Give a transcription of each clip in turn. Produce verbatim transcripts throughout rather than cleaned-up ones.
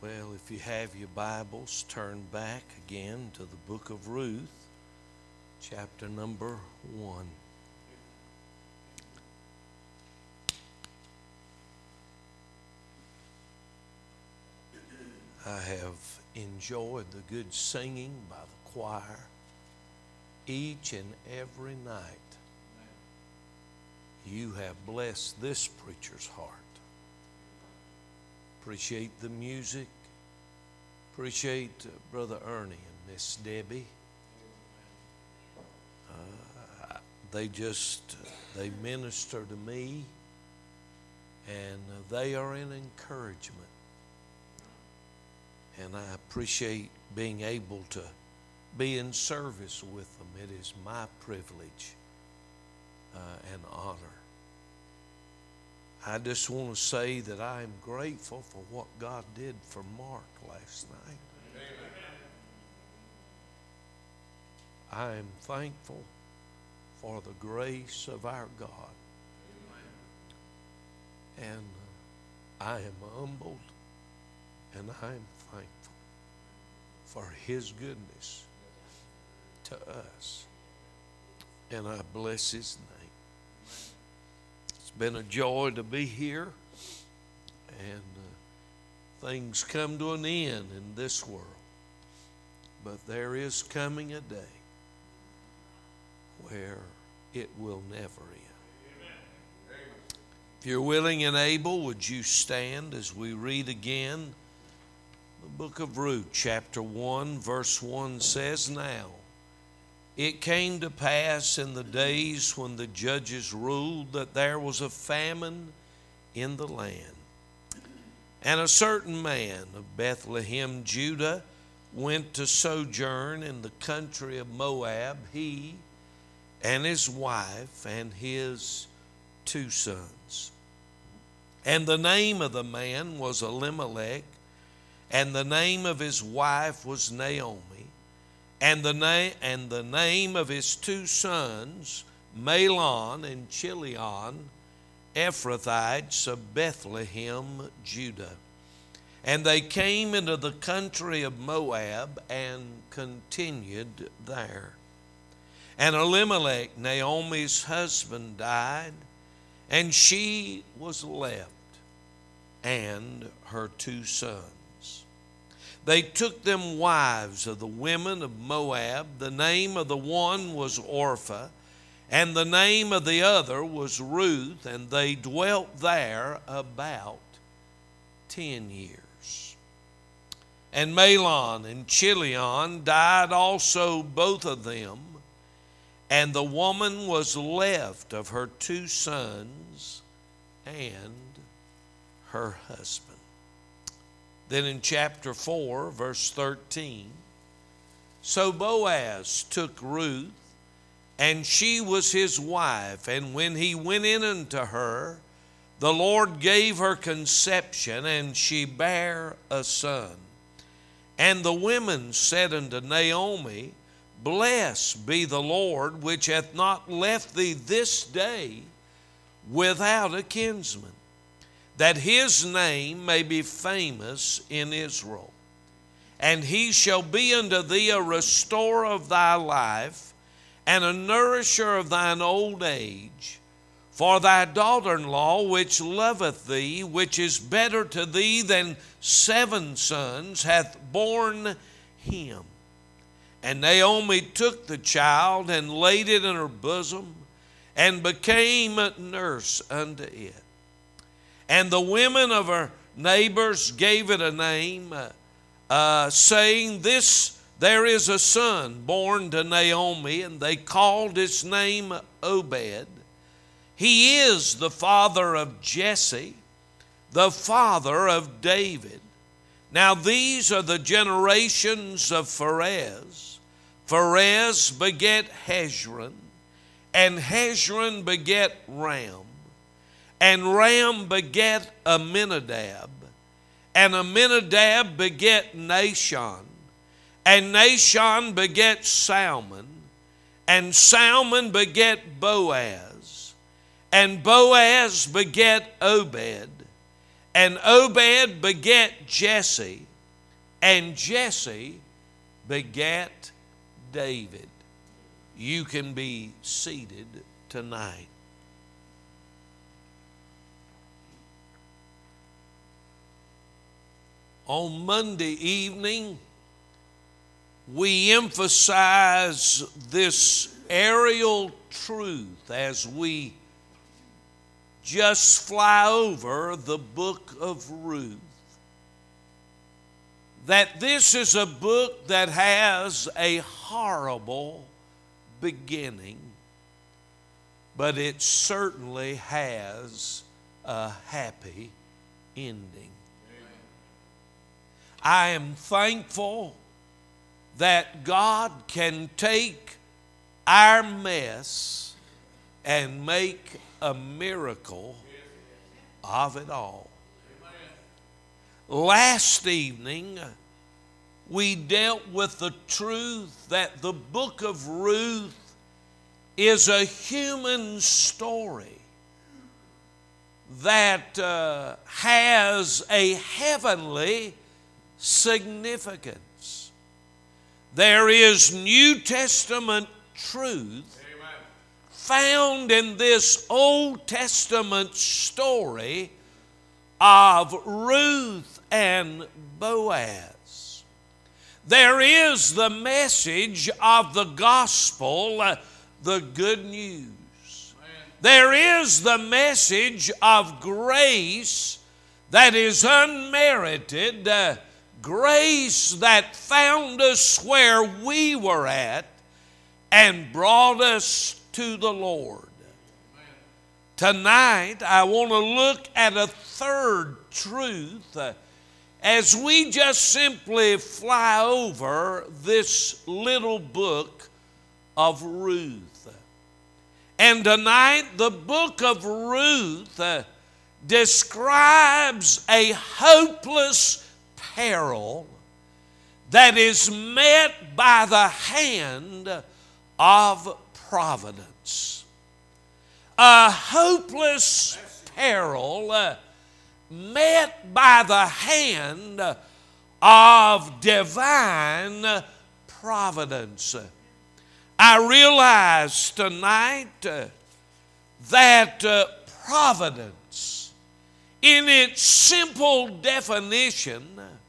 Well, if you have your Bibles, turn back again to the book of Ruth, chapter number one. I have enjoyed the good singing by the choir each and every night. You have blessed this preacher's heart. Appreciate the music. Appreciate uh, Brother Ernie and Miss Debbie. Uh, they just, uh, they minister to me, and uh, they are an encouragement. And I appreciate being able to be in service with them. It is my privilege uh, and honor. I just want to say that I am grateful for what God did for Mark last night. Amen. I am thankful for the grace of our God. Amen. And I am humbled and I am thankful for His goodness to us. And I bless His name. It's been a joy to be here, and uh, things come to an end in this world. But there is coming a day where it will never end. Amen. If you're willing and able, would you stand as we read again the book of Ruth, chapter one, verse one says, "Now it came to pass in the days when the judges ruled that there was a famine in the land. And a certain man of Bethlehem, Judah, went to sojourn in the country of Moab, he and his wife and his two sons. And the name of the man was Elimelech, and the name of his wife was Naomi. And the, na- and the name of his two sons, Mahlon and Chilion, Ephrathites of Bethlehem, Judah. And they came into the country of Moab and continued there. And Elimelech, Naomi's husband, died, and she was left, and her two sons. They took them wives of the women of Moab. The name of the one was Orpah, and the name of the other was Ruth, and they dwelt there about ten years. And Mahlon and Chilion died also, both of them, and the woman was left of her two sons and her husband." Then in chapter four, verse thirteen, "So Boaz took Ruth, and she was his wife. And when he went in unto her, the Lord gave her conception, and she bare a son. And the women said unto Naomi, Blessed be the Lord, which hath not left thee this day without a kinsman, that his name may be famous in Israel. And he shall be unto thee a restorer of thy life, and a nourisher of thine old age. For thy daughter-in-law, which loveth thee, which is better to thee than seven sons, hath borne him. And Naomi took the child, and laid it in her bosom, and became nurse unto it. And the women of her neighbors gave it a name, uh, saying, This there is a son born to Naomi, and they called his name Obed. He is the father of Jesse, the father of David. Now these are the generations of Pharez. Pharez begat Hezron, and Hezron begat Ram. And Ram begat Amminadab, and Amminadab begat Nahshon, and Nahshon begat Salmon, and Salmon begat Boaz, and Boaz begat Obed, and Obed begat Jesse, and Jesse begat David. You can be seated tonight. On Monday evening, we emphasize this aerial truth as we just fly over the book of Ruth. That this is a book that has a horrible beginning, but it certainly has a happy ending. I am thankful that God can take our mess and make a miracle of it all. Last evening, we dealt with the truth that the book of Ruth is a human story that uh, has a heavenly significance. There is New Testament truth Amen. Found in this Old Testament story of Ruth and Boaz. There is the message of the gospel, uh, the good news. Amen. There is the message of grace that is unmerited, uh, grace that found us where we were at and brought us to the Lord. Amen. Tonight, I want to look at a third truth uh, as we just simply fly over this little book of Ruth. And tonight, the book of Ruth uh, describes a hopeless peril that is met by the hand of providence. A hopeless peril uh, met by the hand of divine providence. I realize tonight uh, that uh, providence, in its simple definition,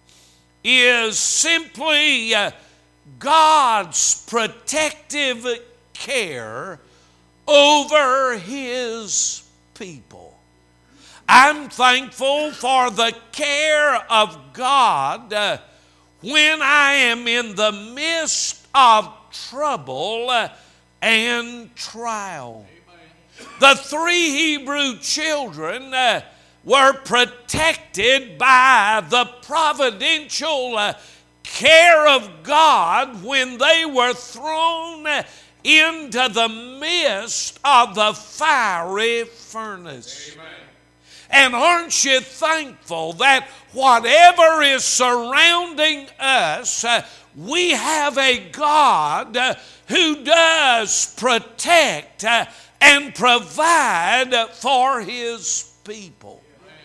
is simply uh, God's protective care over His people. I'm thankful for the care of God uh, when I am in the midst of trouble uh, and trial. Amen. The three Hebrew children uh, were protected by the providential uh, care of God when they were thrown into the midst of the fiery furnace. Amen. And aren't you thankful that whatever is surrounding us, uh, we have a God uh, who does protect uh, and provide for His people.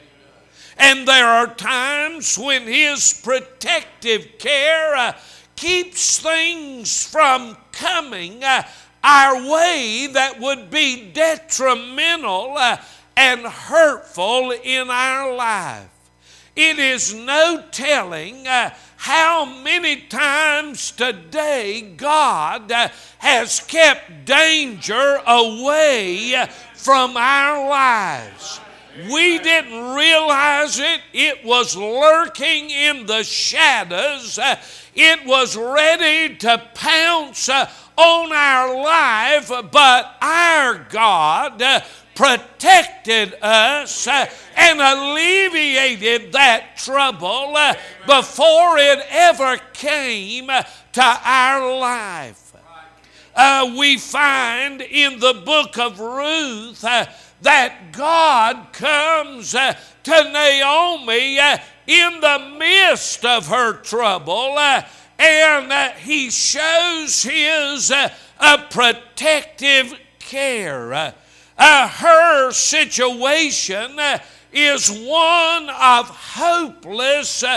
And there are times when His protective care uh, keeps things from coming uh, our way that would be detrimental uh, and hurtful in our life. It is no telling uh, how many times today God uh, has kept danger away from our lives. We didn't realize it. It was lurking in the shadows. Uh, it was ready to pounce uh, on our life, but our God uh, protected us uh, and alleviated that trouble uh, before it ever came uh, to our life. Uh, we find in the book of Ruth uh, that God comes uh, to Naomi uh, in the midst of her trouble uh, and uh, He shows His uh, a protective care. Uh, uh, her situation uh, is one of hopeless uh,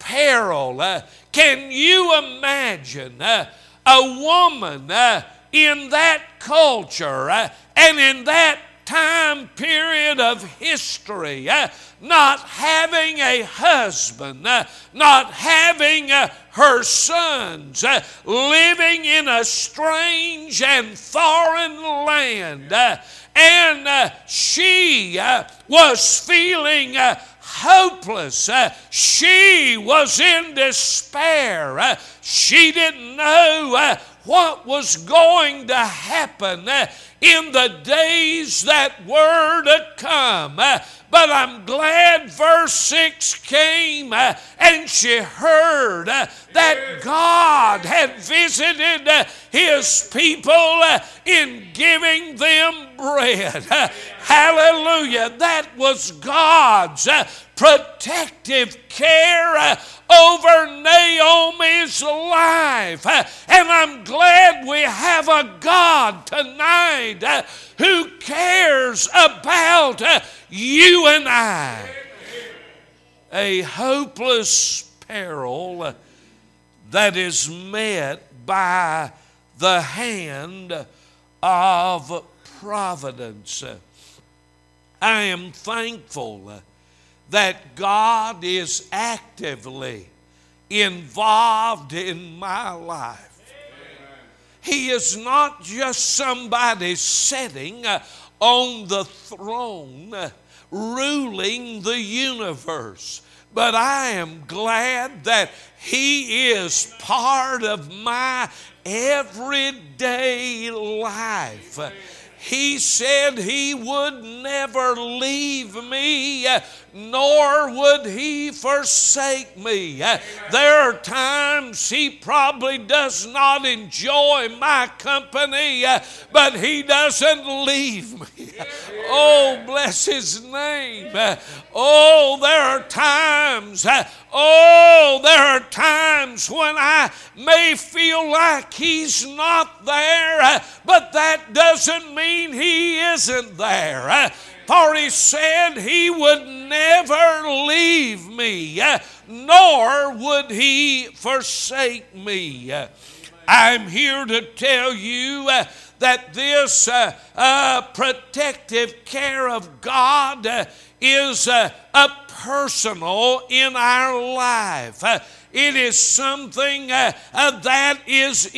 peril. Uh, can you imagine uh, a woman uh, in that culture uh, and in that time period of history, uh, not having a husband, uh, not having uh, her sons, uh, living in a strange and foreign land, uh, and uh, she uh, was feeling uh, hopeless. Uh, she was in despair. Uh, she didn't know uh, what was going to happen uh, in the days that were to come. Uh, but I'm glad verse six came uh, and she heard uh, that God had visited uh, His people uh, in giving them bread. Uh, hallelujah. That was God's uh, protective care uh, over Naomi's life. Uh, and I'm glad we have a God tonight uh, who cares about uh, you and I. A hopeless peril uh, that is met by the hand of providence. Uh, I am thankful uh, that God is actively involved in my life. He is not just somebody sitting uh, on the throne uh, ruling the universe, but I am glad that He is part of my everyday life. He said He would never leave me, uh, nor would He forsake me. Uh, there are times He probably does not enjoy my company, uh, but He doesn't leave me. Oh, bless His name. Uh, oh, there are times, uh, oh, there are times when I may feel like He's not there, uh, but that doesn't mean He isn't there. Uh, For He said He would never leave me, uh, nor would He forsake me. Uh, I'm here to tell you uh, that this uh, uh, protective care of God uh, is uh, a personal in our life. Uh, it is something uh, uh, that is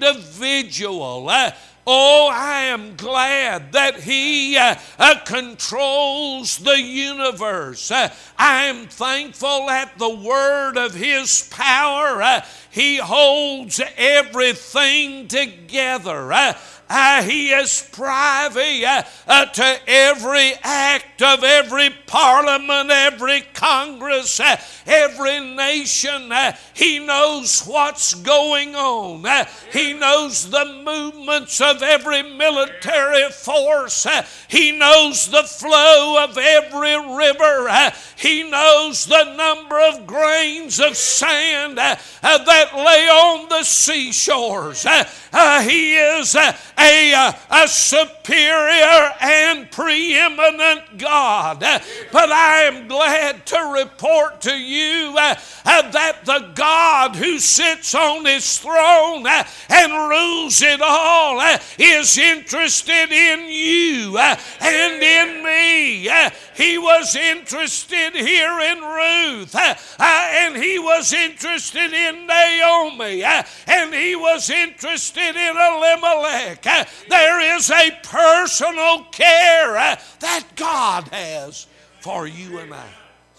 individual. Uh, Oh, I am glad that He uh, uh, controls the universe. Uh, I am thankful at the word of His power. Uh, he holds everything together. Uh, Uh, he is privy uh, uh, to every act of every parliament, every Congress, uh, every nation. Uh, he knows what's going on. Uh, he knows the movements of every military force. Uh, he knows the flow of every river. Uh, he knows the number of grains of sand uh, uh, that lay on the seashores. Uh, uh, he is uh, A, uh, a superior and preeminent God. Uh, but I am glad to report to you uh, uh, that the God who sits on His throne uh, and rules it all uh, is interested in you uh, and in me. Uh, he was interested here in Ruth, uh, uh, and He was interested in Naomi, uh, and He was interested in Elimelech. Uh, there is a personal care uh, that God has for you and I.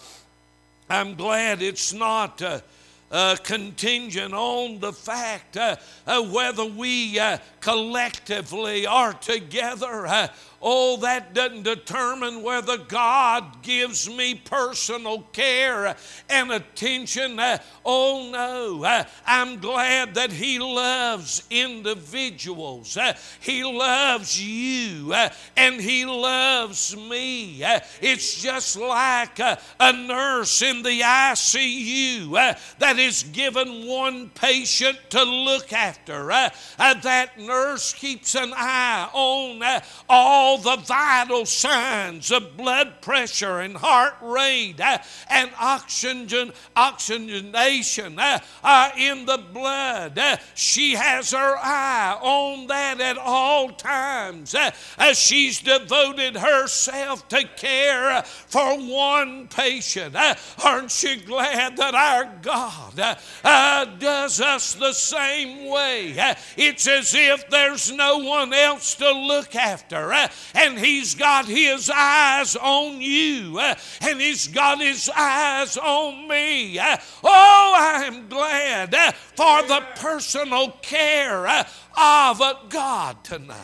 I'm glad it's not uh, uh, contingent on the fact uh, uh, whether we uh, collectively are together. Uh, Oh, that doesn't determine whether God gives me personal care and attention. Uh, oh, no. Uh, I'm glad that He loves individuals. Uh, he loves you, uh, and He loves me. Uh, it's just like uh, a nurse in the I C U uh, that is given one patient to look after. Uh, uh, that nurse keeps an eye on uh, all all the vital signs of blood pressure and heart rate uh, and oxygen, oxygenation uh, uh, in the blood. Uh, she has her eye on that at all times. Uh, uh, she's devoted herself to care for one patient. Uh, aren't you glad that our God uh, uh, does us the same way? Uh, it's as if there's no one else to look after, uh, and He's got His eyes on you, uh, and He's got His eyes on me. Uh, oh, I'm glad uh, for the personal care uh, of uh, God tonight.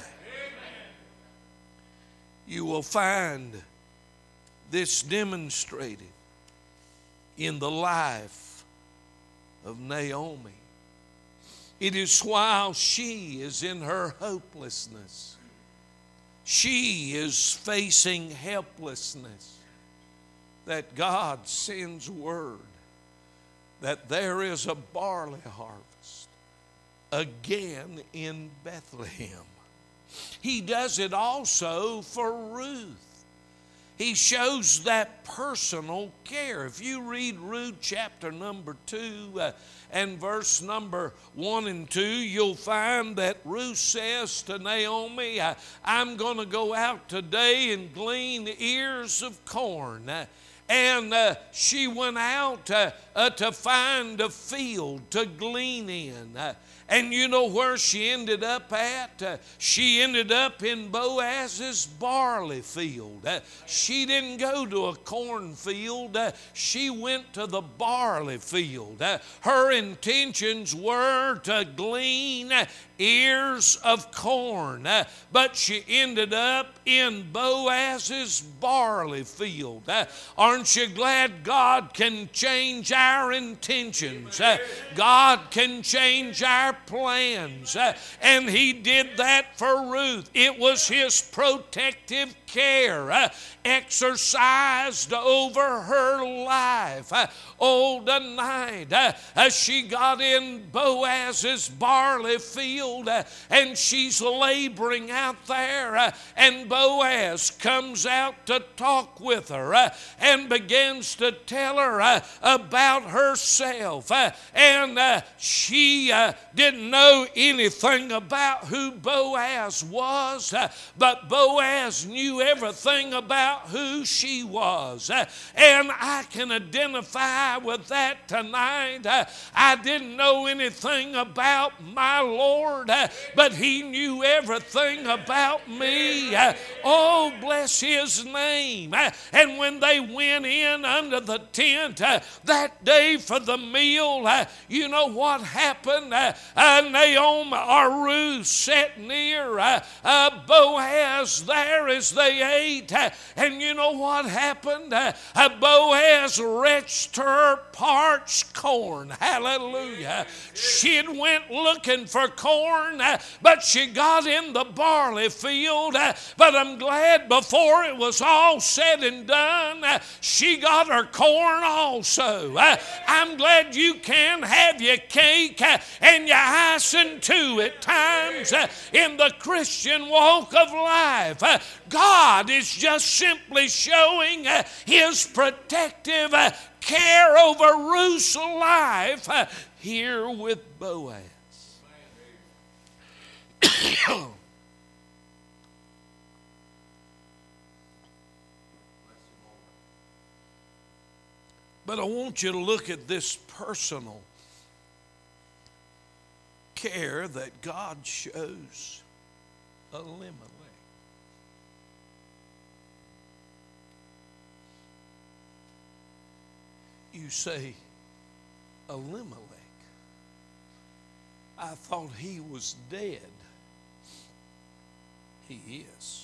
You will find this demonstrated in the life of Naomi. It is while she is in her hopelessness, she is facing helplessness, that God sends word that there is a barley harvest again in Bethlehem. He does it also for Ruth. He shows that personal care. If you read Ruth chapter number two uh, and verse number one and two, you'll find that Ruth says to Naomi, I, I'm going to go out today and glean ears of corn. Uh, And uh, she went out uh, uh, to find a field to glean in. Uh, and you know where she ended up at? Uh, she ended up in Boaz's barley field. Uh, she didn't go to a cornfield. Uh, she went to the barley field. Uh, her intentions were to glean ears of corn. Uh, but she ended up in Boaz's barley field. Uh, aren't you glad God can change our intentions? Uh, God can change our plans. Uh, and He did that for Ruth. It was His protective care uh, exercised over her life. Uh, oh, tonight uh, as she got in Boaz's barley field uh, and she's laboring out there uh, and Boaz comes out to talk with her uh, and begins to tell her uh, about herself uh, and uh, she uh, didn't know anything about who Boaz was, uh, but Boaz knew everything about who she was. Uh, and I can identify with that tonight. Uh, I didn't know anything about my Lord, uh, but He knew everything about me. Uh, oh, bless His name. Uh, and when they went in under the tent uh, that day for the meal, uh, you know what happened? Uh, uh, Naomi or Ruth sat near uh, uh, Boaz there as they ate. Uh, and you know what happened? Uh, uh, Boaz retched her parched corn. Hallelujah. She had went looking for corn, uh, but she got in the barley field. Uh, but I'm glad before it was all said and done, uh, she got her corn also. Uh, I'm glad you can have your cake uh, and your icing too at times uh, in the Christian walk of life. Uh, God is just simply showing uh, His protective uh, care over Ruth's life uh, here with Boaz. But I want you to look at this personal care that God shows Elimelech. You say, Elimelech, I thought he was dead. He is.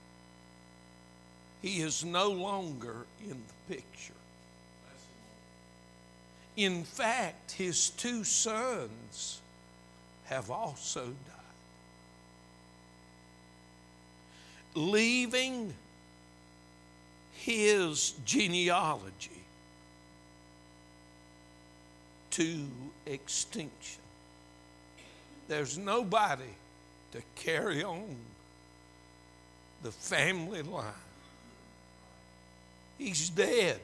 He is no longer in the picture. In fact, his two sons have also died, leaving his genealogy to extinction. There's nobody to carry on the family line. He's dead.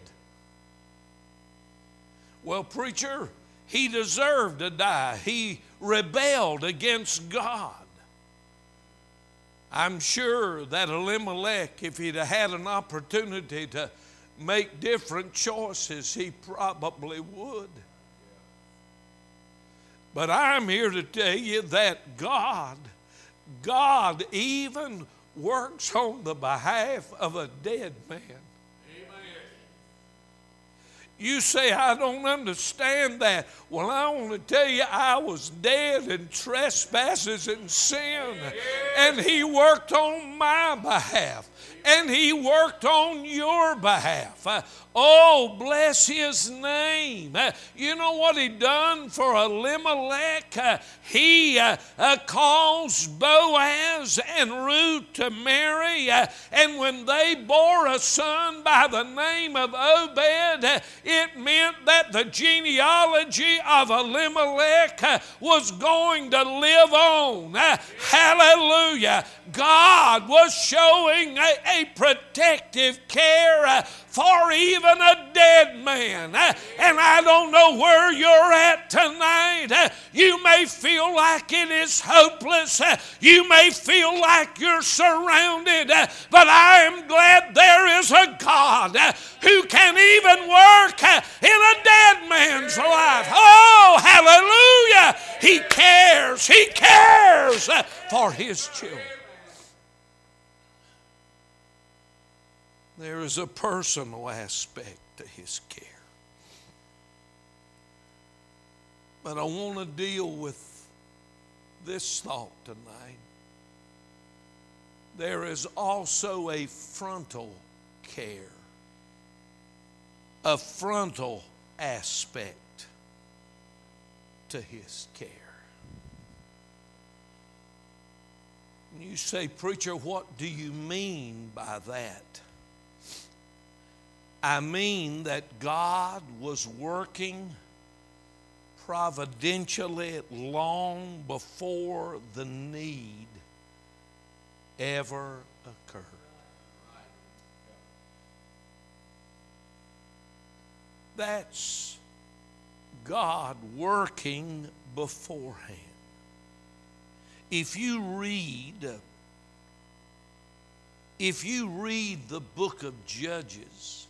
Well, preacher, he deserved to die. He rebelled against God. I'm sure that Elimelech, if he'd had an opportunity to make different choices, he probably would. But I'm here to tell you that God, God even works on the behalf of a dead man. You say, I don't understand that. Well, I want to tell you, I was dead in trespasses and sin. And he worked on my behalf. And he worked on your behalf. Uh, oh, bless his name. Uh, you know what he done for Elimelech? Uh, he uh, uh, caused Boaz and Ruth to marry. Uh, and when they bore a son by the name of Obed, uh, it meant that the genealogy of Elimelech uh, was going to live on. Uh, hallelujah. God was showing a, a protective care uh, for even a dead man. Uh, and I don't know where you're at tonight. Uh, you may feel like it is hopeless. Uh, you may feel like you're surrounded. Uh, but I am glad there is a God uh, who can even work uh, in a dead man's life. Oh, hallelujah. He cares. He cares uh, for his children. There is a personal aspect to his care. But I want to deal with this thought tonight. There is also a frontal care, a frontal aspect to his care. You say, preacher, what do you mean by that? I mean that God was working providentially long before the need ever occurred. That's God working beforehand. If you read, if you read the book of Judges,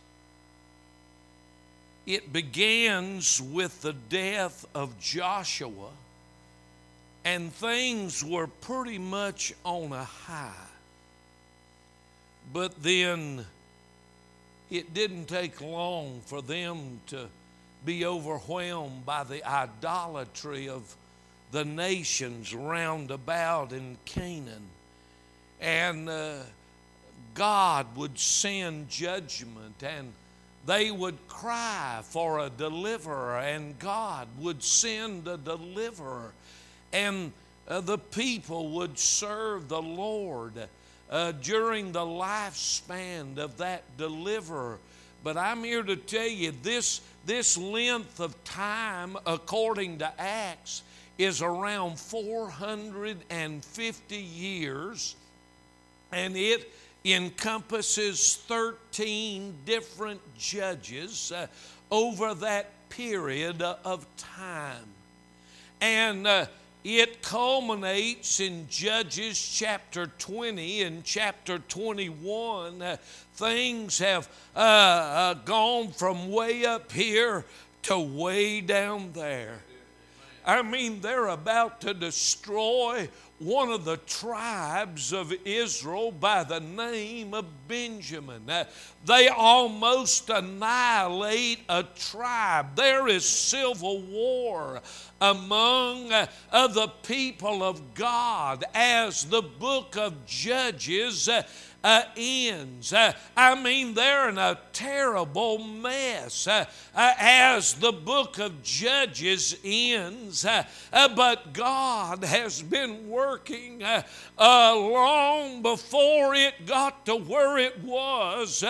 it begins with the death of Joshua, and things were pretty much on a high. But then it didn't take long for them to be overwhelmed by the idolatry of the nations round about in Canaan. And uh, God would send judgment, and they would cry for a deliverer, and God would send a deliverer, and uh, the people would serve the Lord uh, during the lifespan of that deliverer. But I'm here to tell you, this, this length of time, according to Acts, is around four hundred fifty years, and it encompasses thirteen different judges uh, over that period of time. And uh, it culminates in Judges chapter twenty and chapter twenty-one. Uh, things have uh, uh, gone from way up here to way down there. I mean, they're about to destroy one of the tribes of Israel by the name of Benjamin. Uh, they almost annihilate a tribe. There is civil war among uh, uh, the people of God as the book of Judges uh, Uh, ends. Uh, I mean, they're in a terrible mess uh, uh, as the book of Judges ends. Uh, uh, but God has been working uh, uh, long before it got to where it was uh,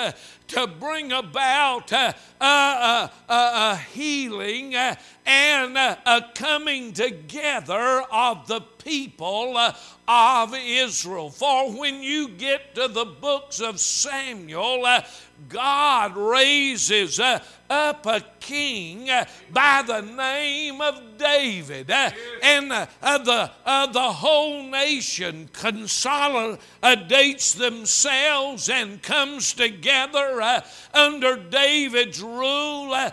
to bring about a, a, a, a healing uh, and a, a coming together of the people uh, of Israel. For when you get to the books of Samuel, uh, God raises uh, up a king uh, by the name of David. Uh, and uh, uh, the, uh, the whole nation consolidates themselves and comes together uh, under David's rule. Uh,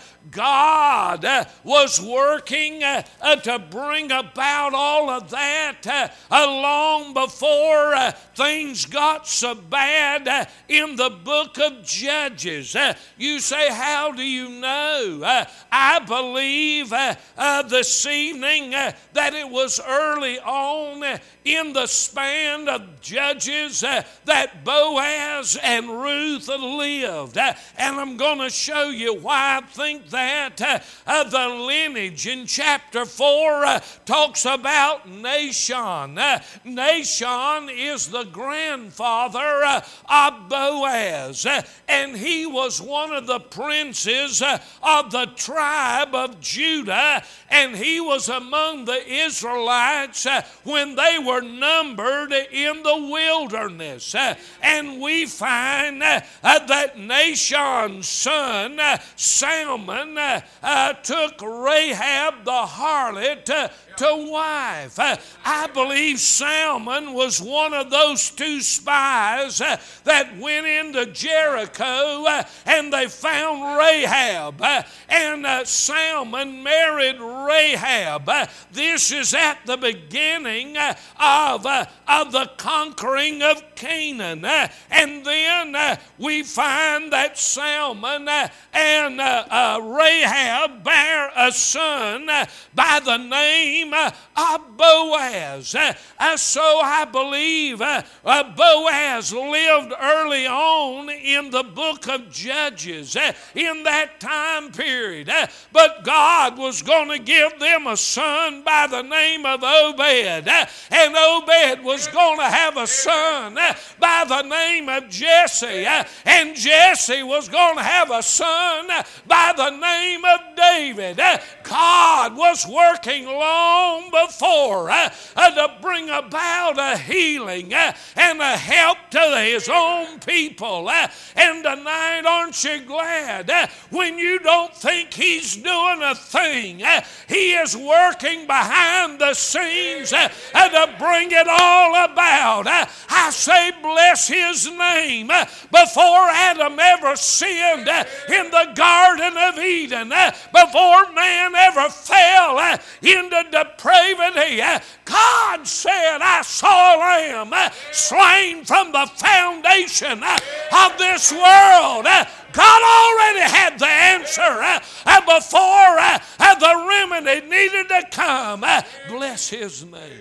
God uh, was working uh, uh, to bring about all of that uh, uh, long before uh, things got so bad uh, in the book of Judges. Uh, you say, how do you know? Uh, I believe uh, uh, this evening uh, that it was early on uh, in the span of Judges uh, that Boaz and Ruth lived. Uh, and I'm going to show you why I think that. Uh, uh, the lineage in chapter four uh, talks about Nahshon. Uh, Nahshon is the grandfather uh, of Boaz. Uh, and he was one of the princes uh, of the tribe of Judah. And he was among the Israelites uh, when they were numbered in the wilderness. Uh, and we find uh, uh, that Nahshon's son, uh, Salmon, uh, uh, took Rahab the harlot uh, to wife. Uh, I believe Salmon was one of those two spies uh, that went into Jericho uh, and they found Rahab. Uh, and uh, Salmon married Rahab. Uh, this is at the beginning uh, of, uh, of the conquering of Canaan. Uh, and then uh, we find that Salmon uh, and uh, uh, Rahab bear a son uh, by the name uh, of Boaz. Uh, uh, so I believe uh, uh, Boaz lived early on in the book of Judges uh, in that time period. Uh, but God was going to give them a son by the name of Obed. Uh, and Obed was going to have a son uh, by the name of Jesse. Uh, and Jesse was going to have a son uh, by the name of David. Uh, God was working long before uh, uh, to bring about a healing uh, and a help to his own people. Uh, and tonight, aren't you glad uh, when you don't think he's doing a thing, uh, he is working behind the scenes uh, uh, to bring it all about. Uh, I say bless his name. Uh, before Adam ever sinned uh, in the Garden of Eden, uh, before man ever fell uh, into depravity, uh, God said, I saw a lamb uh, slain from the foundation uh, of this world. Uh, God already had the answer uh, uh, before uh, uh, the remedy needed to come. Uh, bless his name.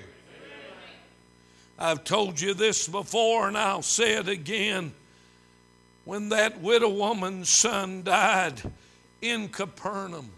I've told you this before and I'll say it again. When that widow woman's son died in Capernaum,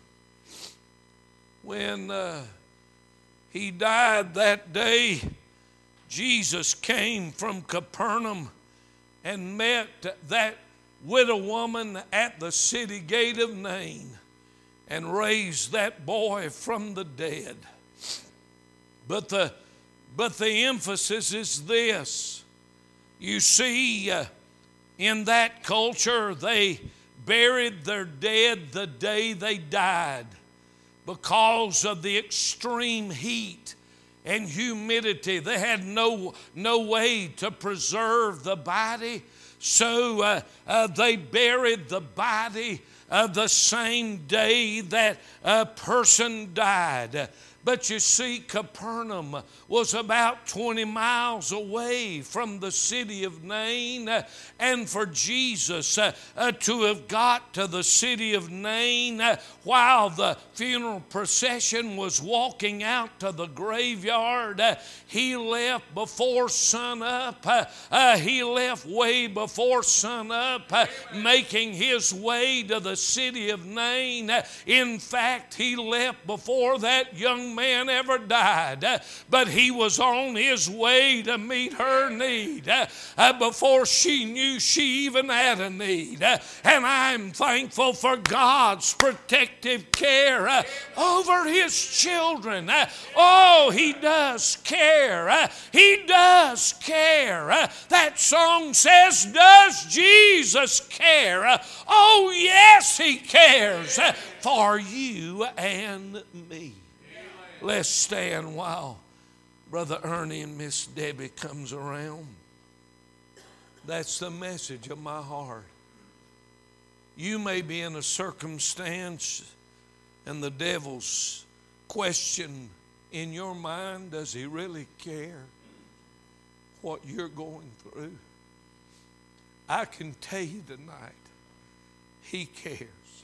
when uh, he died that day, Jesus came from Capernaum and met that widow woman at the city gate of Nain and raised that boy from the dead. But the, but the emphasis is this. You see, uh, in that culture, they buried their dead the day they died because of the extreme heat and humidity. They had no, no way to preserve the body, so uh, uh, they buried the body uh, the same day that a person died. But you see, Capernaum was about twenty miles away from the city of Nain. Uh, and for Jesus uh, uh, to have got to the city of Nain uh, while the funeral procession was walking out to the graveyard, uh, he left before sunup. Uh, uh, he left way before sunup, uh, making his way to the city of Nain. Uh, in fact, he left before that young man ever died, uh, but he was on his way to meet her need uh, uh, before she knew she even had a need. Uh, and I'm thankful for God's protective care uh, over his children. Uh, oh, he does care. Uh, he does care. Uh, that song says, does Jesus care? Uh, oh, yes, he cares uh, for you and me. Let's stand while Brother Ernie and Miss Debbie comes around. That's the message of my heart. You may be in a circumstance and the devil's question in your mind, does he really care what you're going through? I can tell you tonight, he cares.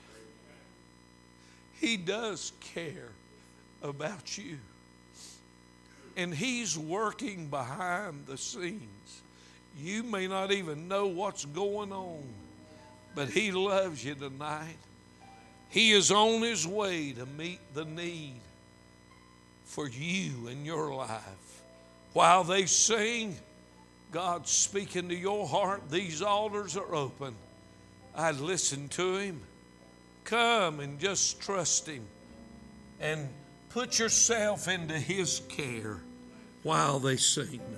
He does care about you. And he's working behind the scenes. You may not even know what's going on, but he loves you tonight. He is on his way to meet the need for you in your life. While they sing, God's speaking to your heart. These altars are open. I'd listen to him. Come and just trust him and put yourself into his care while they sing tonight.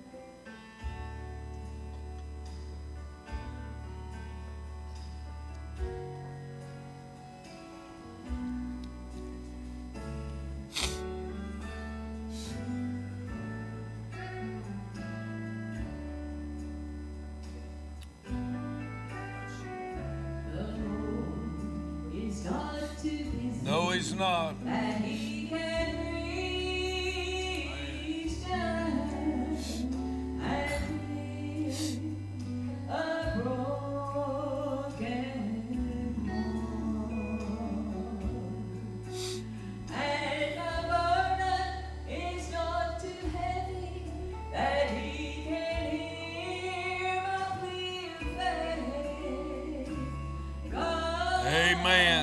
No, he's not. And he can reach down and heal a broken heart. And the burden is not too heavy that he can hear a plea of faith. God, Amen.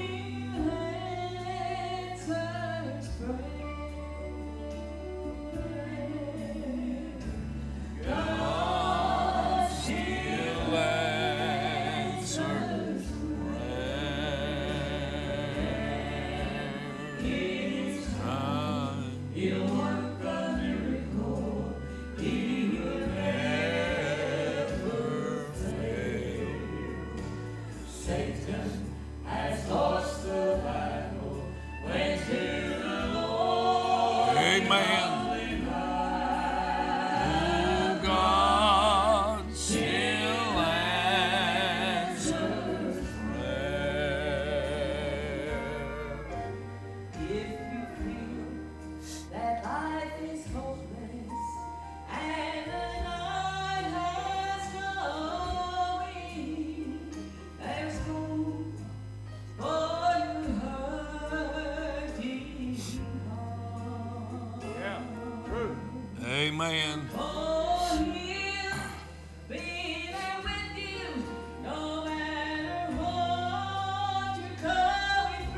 Amen. Oh, he'll be there with you no matter what you're going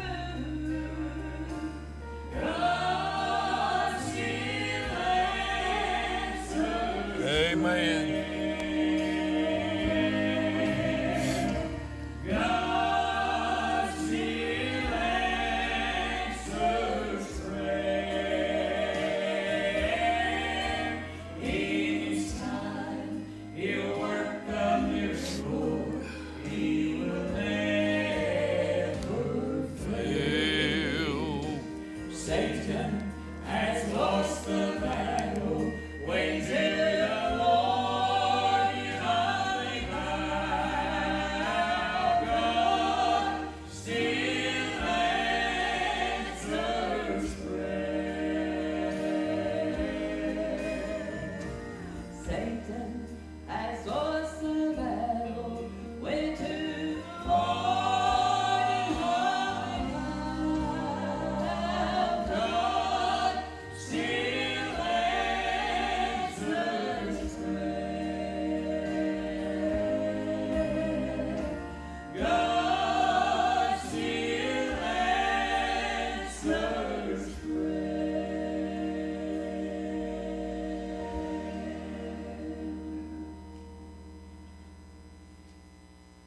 through. God still answers. Amen. God still answers prayer. Each time he'll work a miracle, he will never fail. Satan has lost the battle. Wait till the Lord you humbly bow. God still answers prayer. Satan has lost the battle. Wait till the Lord you humbly bow. God still answers prayer. God still answers